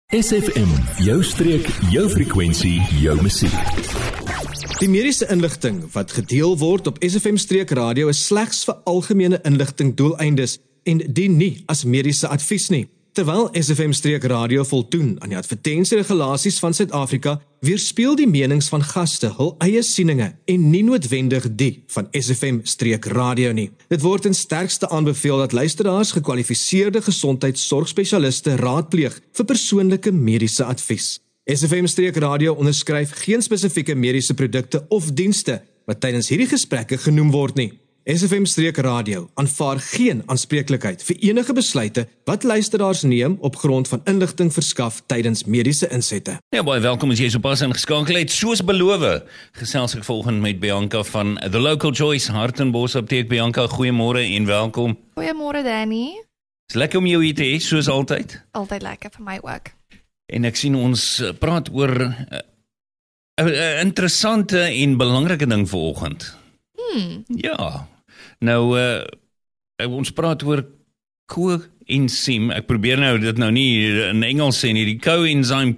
SFM, jou streek, jou frekwensie, jou musiek. Die mediese inligting wat gedeel word op SFM Streek Radio is slegs vir algemene inligting doeleindes en dien nie as mediese advies nie. Terwyl SFM Streek Radio voldoen aan die advertensieregulasies van Suid-Afrika, weerspieël die menings van gaste hul eie sieninge en nie noodwendig die van SFM Streek Radio nie. Dit word in sterkste aanbeveel dat luisteraars gekwalifiseerde gesondheidsorgspesialiste raadpleeg vir persoonlike mediese advies. SFM Streek Radio onderskryf geen spesifieke mediese produkte of dienste wat tydens hierdie gesprekke genoem word nie. SFM Streek Radio aanvaar geen aanspreeklikheid vir enige besluite wat luisteraars neem op grond van inligting verskaf tydens mediese insette. Ja, baie welkom as jy so pas ingeskakel het. Soos beloof, gesels ek volgende met Bianca van The Local Choice, Hartenbos Apteek. Bianca, goeiemôre en welkom. Goeiemôre Danny. Dis lekker om jou hier te hê, soos altyd. Altyd lekker vir my ook. En ek sien ons praat oor 'n interessante en belangrike ding vanoggend. Ja. Nou, ons praat oor coenzym. Ek probeer nou dit nou nie in Engels sê nie. Die coenzyme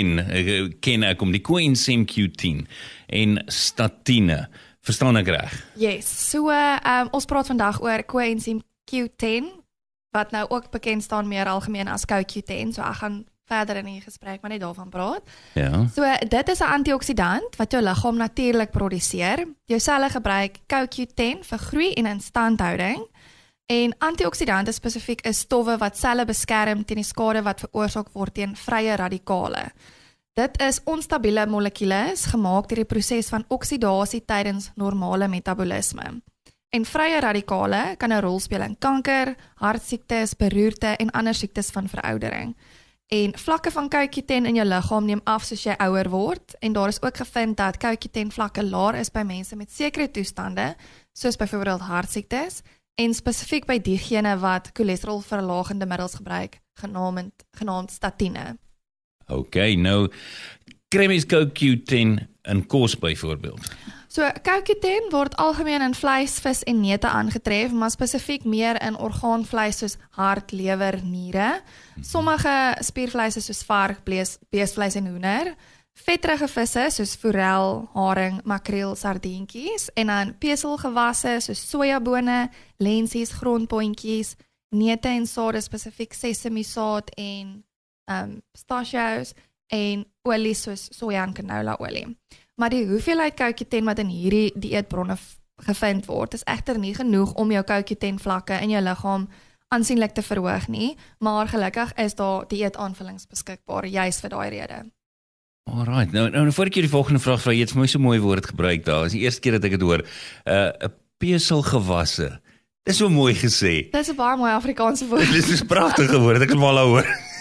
Q10 ken ek om die coenzym Q10 en statine. Verstaan ek reg? Yes, so ons praat vandag oor coenzym Q10, wat nou ook bekend staan meer algemeen as CoQ10, so ek gaan verder in die gesprek maar net daarvan praat. Ja. So dit is 'n antioksidant wat jou liggaam natuurlik produseer. Jou selle gebruik CoQ10 vir groei en instandhouding. En antioksidante spesifiek is stowwe wat selle beskerm teen die skade wat veroorsaak word teen vrye radikale. Dit is onstabiele molekules gemaak deur die proses van oksidasie tydens normale metabolisme. En vrye radikale kan 'n rol speel in kanker, hartsiektes, beroerte en ander siektes van veroudering. En vlakke van CoQ10 in jou liggaam neem af soos jy ouer word en daar is ook gevind dat CoQ10 vlakke laer is by mense met sekere toestande, soos byvoorbeeld hartsiektes en spesifiek by diegene wat cholesterolverlagende middels gebruik, genaamd statine. Okay, nou kry mens CoQ10 in kos byvoorbeeld. So CoQ10 word algemeen in vleis, vis en neute aangetref, maar spesifiek meer in orgaanvleis soos hart, lewer, niere. Sommige spiervleise soos vark, beesvleis en hoender. Vetterige visse soos forel, haring, makreel, sardientjies en dan peselgewasse soos sojabone, lensies, grondboontjies, neute en sade spesifiek sesamisaad en pistachios en olie soos soja en canola olie. Maar die hoeveelheid CoQ10 wat in hierdie dieetbronne gevind word, is egter nie genoeg om jou CoQ10 vlakke in jou liggaam aansienlik te verhoog nie, maar gelukkig is daar dieetaanvullings beskikbaar, juis vir daai rede. Alright, nou voor ek die volgende vraag vra, jy het vir my so mooi woord gebruik daar, is die eerste keer dat ek het hoor, 'n peselgewasse, dis so mooi gesê. Dis 'n baie mooi Afrikaanse woord. Dis 'n pragtige woord, ek het mal hoor.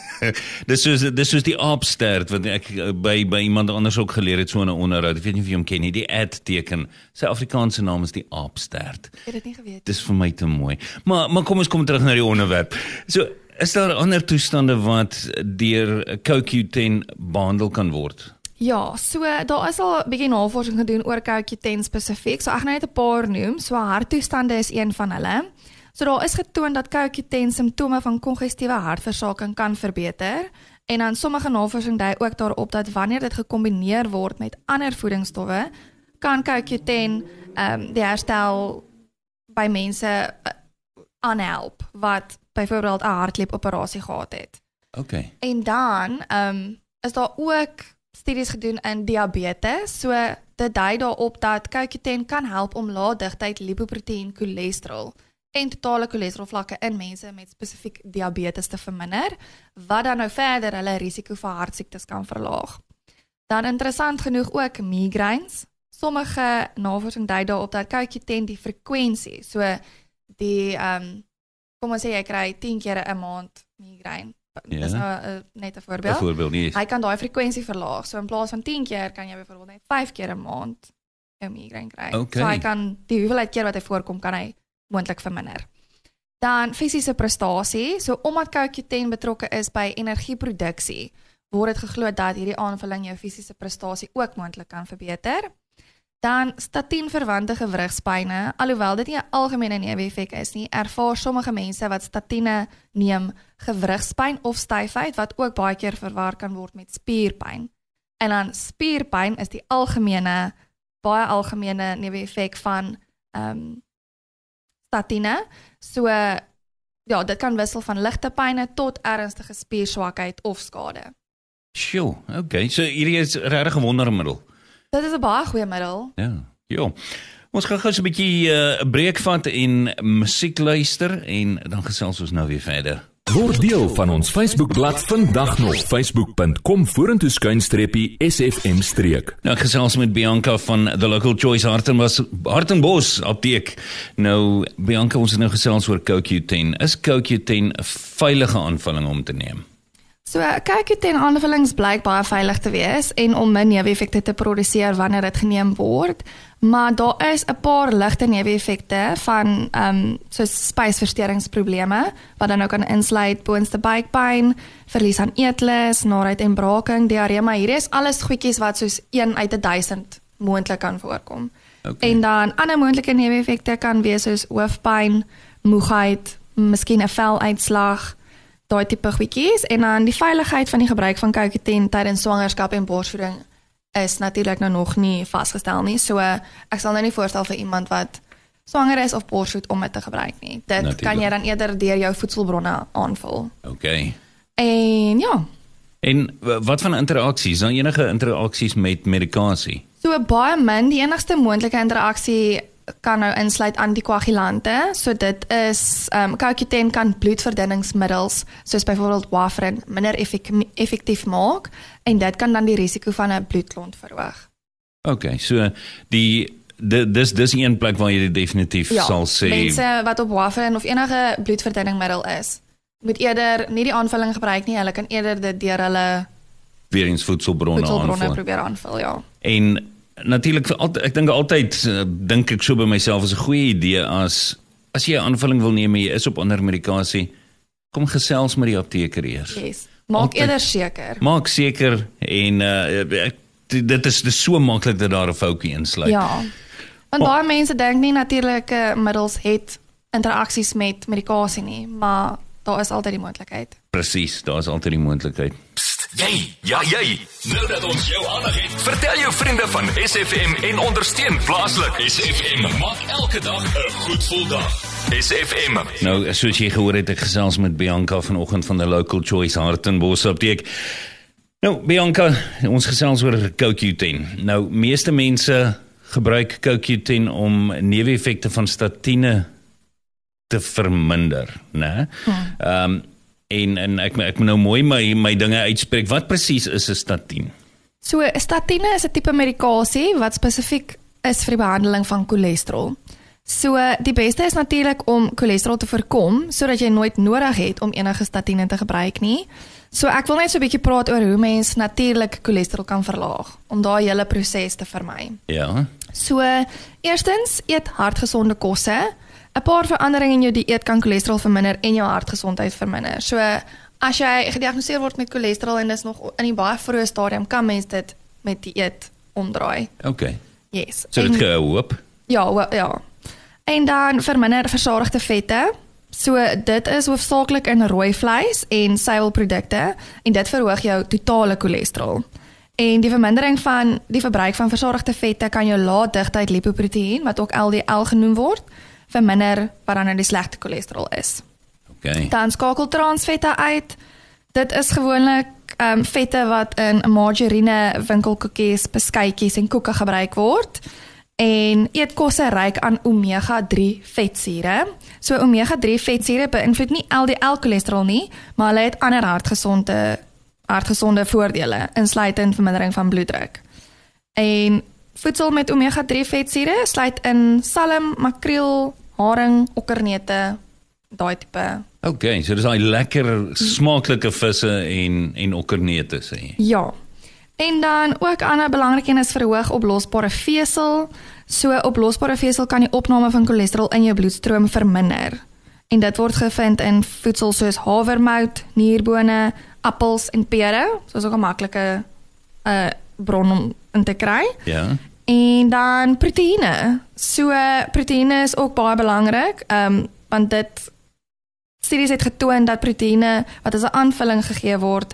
Dis soos die aapstert wat ek by iemand anders ook geleer het so in 'n onderhoud. Ek weet nie of jy hom ken nie, die ad-teken. Sy Afrikaanse naam is die aapstert. Ek het dit nie geweet. Dis vir my te mooi. Maar kom ons kom terug na die onderwerp. So, is daar ander toestande wat deur CoQ10 behandel kan word? Ja, so daar is al 'n bietjie navorsing gedoen oor CoQ10 spesifiek. So ek gaan net 'n paar noem. So harttoestande is een van hulle. So daar is getoon dat CoQ10 simptome van kongestiewe hartversaking kan verbeter en dan sommige navorsing dui ook daarop dat wanneer dit gekombineer word met ander voedingsstowwe, kan CoQ10 die herstel by mense aanhelp wat byvoorbeeld 'n hartklepoperasie gehad het. Okay. En dan is daar ook studies gedoen in diabetes, so dit dui daarop dat CoQ10 kan help om lae digtheid lipoproteïen cholesterol en totale cholesterolvlakke in mense met spesifiek diabetes te verminder, wat dan nou verder hulle risiko vir hartsiektes kan verlaag. Dan interessant genoeg ook migraines. Sommige navorsing dui daarop dat CoQ10 die frekwensie, so die kom ons sê jy kry 10 keer 'n maand migraine. Dis nou net 'n voorbeeld. Byvoorbeeld nie. Hy kan daai frekwensie verlaag. So in plaas van 10 keer kan jy byvoorbeeld net 5 keer 'n maand 'n migraine kry. Okay. So hy kan die hoeveelheid keer wat hy voorkom kan hy moontlik verminder. Dan fisiese prestasie, so omdat CoQ10 betrokke is by energieproduksie, word dit geglo dat hierdie aanvulling jou fisiese prestasie ook moontlik kan verbeter. Dan statienverwante gewrigspyne, alhoewel dit nie 'n algemene neeweffek is nie, ervaar sommige mense wat statiene neem gewrigspyn of styfheid wat ook baie keer verwar kan word met spierpyn. En dan spierpyn is die baie algemene neeweffek van statiene. So ja, dit kan wissel van ligte pyne tot ernstige spierswakheid of skade. Sjoe, okay. So hierdie is regtig 'n wondermiddel. Dit is 'n baie goeie middel. Ja. Ons gaan gou so 'n bietjie 'n breek vat en musiek luister en dan gesels ons nou weer verder. Word deel van ons Facebookblad vandag nog. Facebook.com/SFM-streek. Nou gesels met Bianca van The Local Choice Hartenbos apteek. Nou Bianca, ons het nou gesels oor CoQ10. Is CoQ10 'n veilige aanvulling om te neem? So CoQ10 aanvullings blyk baie veilig te wees en om min neeweffekte te produseer wanneer dit geneem word, maar daar is 'n paar ligte neeweffekte van soos spysverteringsprobleme wat dan nou kan insluit boonste buikpyn, verlies aan eetlus, naarheid en braking, diarree, maar hierdie is alles goedjies wat soos 1 uit 1000 moontlik kan voorkom. Okay. En dan ander moontlike neeweffekte kan wees soos hoofpyn, moegheid, miskien 'n veluitslag, daai tipe goedjies, en dan die veiligheid van die gebruik van CoQ10 tydens swangerskap en borsvoeding is natuurlik nou nog nie vasgestel nie, so ek sal nou nie voorstel vir iemand wat swanger is of borsvoed om dit te gebruik nie. Dit natuurlijk kan jy dan eerder deur jou voedselbronne aanvul. Okay. En ja. En wat van interaksies? Dan enige interaksies met medikasie? So baie min, die enigste moontlike interaksie kan nou insluit antikoagulante, so dit is, CoQ10 kan bloedverdunningsmiddels, soos byvoorbeeld warfarin, minder effektief maak, en dit kan dan die risiko van 'n bloedklont verhoog. Okay, so dis een plek waar jy dit definitief sal sê. Ja, mense wat op warfarin of enige bloedverdunningmiddel is, moet eerder nie die aanvulling gebruik nie, hulle kan eerder dit deur hulle weer eens voedselbronne probeer aanvul, ja. En natuurlik, ek dink ek so by myself, is 'n goeie idee as jy 'n aanvulling wil neem en jy is op ander medikasie, kom gesels met die apteker eers. Yes. Maak eerder seker. Maak seker en dit is so maklik dat daar 'n foutjie insluit. Ja. Want baie mense dink nie natuurlike middels het interaksies met medikasie nie, maar daar is altyd die moontlikheid. Presies, daar is altyd die moontlikheid. Jy, nou dat ons jou aandag het, vertel jou vriende van SFM en ondersteun plaaslik. SFM maak elke dag 'n goed gevoel dag. SFM. Nou, soos jy gehoor het, ek gesels met Bianca vanoggend van The Local Choice Hartenbos apteek. Nou, Bianca, ons gesels oor CoQ10. Nou, meeste mense gebruik CoQ10 om neeweffekte van statiene te verminder, né? En ek moet nou mooi my dinge uitspreek. Wat presies is 'n statien? So, 'n statiene is 'n tipe medikasie wat spesifiek is vir die behandeling van cholesterol. So, die beste is natuurlik om cholesterol te voorkom, sodat jy nooit nodig het om enige statiene te gebruik nie. So, ek wil net so 'n bietjie praat oor hoe mens natuurlik cholesterol kan verlaag, om daai hele proses te vermy. Ja. So, eerstens, eet hartgesonde kosse. 'n Paar veranderinge in jou dieet kan cholesterol verminder en jou hartgesondheid verminder. So, as jy gediagnoseer word met cholesterol en dis nog in die baie vroeë stadium, kan mens dit met dieet omdraai. Okay. Yes. So dit gehoop? Ja. En dan verminder versadigde vette. So, dit is hoofsaaklik in rooi vleis en suiwelprodukte en dit verhoog jou totale cholesterol. En die vermindering van die verbruik van versadigde vette kan jou lae-digtheid lipoproteïen, wat ook LDL genoem word, verminder wat dan die slegte cholesterol is. Okay. Dan skakel transvette uit. Dit is gewoonlik vette wat in margarine, winkelkoekies, beskuitjies en koeke gebruik word. En eetkosse ryk aan omega-3 vetsure. So omega-3 vetsure beïnvloed nie LDL cholesterol nie, maar hulle het ander hartgesonde voordele, insluitend vermindering van bloeddruk. En voedsel met omega-3 vetsure sluit in salm, makreel, haring, okkernete, daai tipe. Okay, so dis daai lekker smaaklike visse en okkernete sê jy. Ja. En dan ook ander belangrik een is verhoog oplosbare vesel. So oplosbare vesel kan die opname van cholesterol in jou bloedstroom verminder. En dit word gevind in voedsel soos havermout, nierbone, appels en pere. So is ook 'n maklike bron om in te kry. Ja. En dan proteïene. So proteïene is ook baie belangrik, want studies het getoon dat proteïene wat as 'n aanvulling gegee word,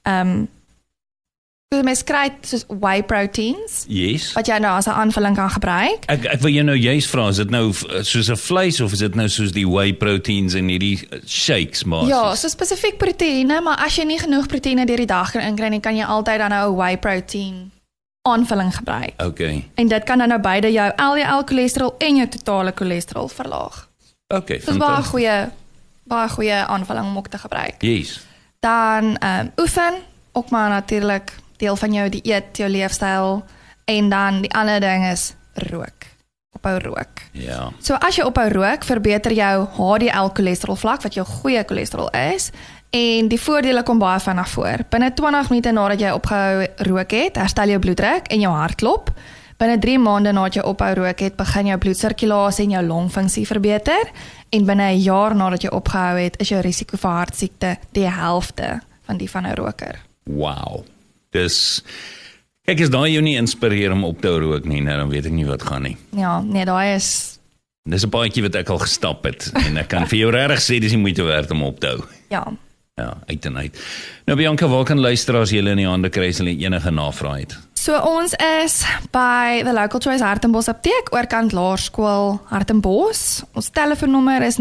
mens kry soos whey proteins, Yes. wat jy nou as 'n aanvulling kan gebruik. Ek wil jou nou juist vra, is dit nou soos 'n vleis of is dit nou soos die whey proteins en hierdie shakes maar? Ja, so spesifiek proteïene, maar as jy nie genoeg proteïene deur die dag kan inkry nie, kan jy altyd dan nou 'n whey protein aanvulling gebruik. Okay. En dit kan dan nou beide jou LDL cholesterol en jou totale cholesterol verlaag. Okay, Dis baie goeie aanvulling om ook te gebruik. Yes. Dan oefen, ook maar natuurlik deel van jou dieet, jou leefstyl, en dan die ander ding is rook. Ophou rook. Ja. So as jy ophou rook, verbeter jou HDL cholesterol vlak, wat jou goeie cholesterol is, en die voordele kom baie vinnig voor. Binne 20 minute nadat jy opgehou rook het, herstel jou bloeddruk en jou hartklop. Binne 3 maande nadat jy ophou rook het, begin jou bloedsirkulasie en jou longfunksie verbeter, en binne 'n jaar nadat jy opgehou het, is jou risiko vir hartsiekte die helfte van die van 'n roker. Wow. Dis kyk, as daai jou nie inspireer om op te hou rook nie, nou dan weet ek nie wat gaan nie. Ja, nee, daai is Dis 'n paadjie wat ek al gestap het en ek kan vir jou regtig sê dis nie moeite werd om op te hou. ja. Ja, uit en uit. Nou Bianca, waar kan luisteraars julle in die hande kry as hulle enige navraag het? So ons is by the Local Choice Hartenbos apteek, oorkant Laerskool Hartenbos. Ons telefoonnommer is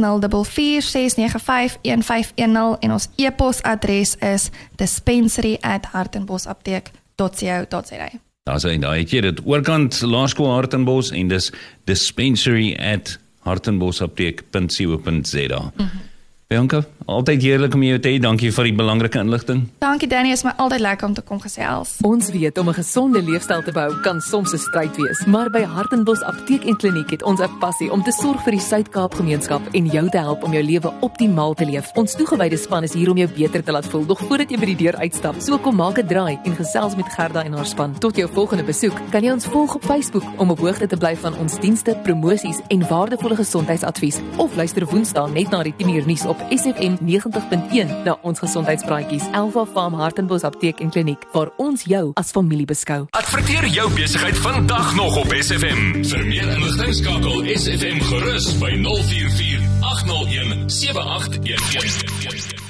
044-695-1510 en ons e-posadres is dispensary@hartenbosapteek.co.za. Daar het jy dit, oorkant Laerskool Hartenbos en dis dispensary@hartenbosapteek.co.za. Bianca, altyd heerlik om jou te hê. Dankie vir die belangrike inligting. Dankie Danny, is my altyd lekker om te kom gesels. Ons weet om 'n gesonde leefstyl te behou kan soms 'n stryd wees, maar by Hartenbos Apteek en Kliniek het ons 'n passie om te sorg vir die Suid-Kaap gemeenskap en jou te help om jou lewe optimaal te leef. Ons toegewyde span is hier om jou beter te laat voel, nog voordat jy by die deur uitstap. So kom maak 'n draai en gesels met Gerda en haar span. Tot jou volgende besoek, kan jy ons volg op Facebook om op hoogte te bly van ons dienste, promosies en waardevolle gesondheidsadvies, of luister Woensdae net na die 10uur nuus op SFM 90.1 na ons gesondheidspraatjies. Elva Farm Hartenbos Apteek en Kliniek, waar ons jou as familie beskou. Adverteer jou besigheid vandag nog op SFM. Vir meer inligting skakel SFM gerus by 044 801 7811.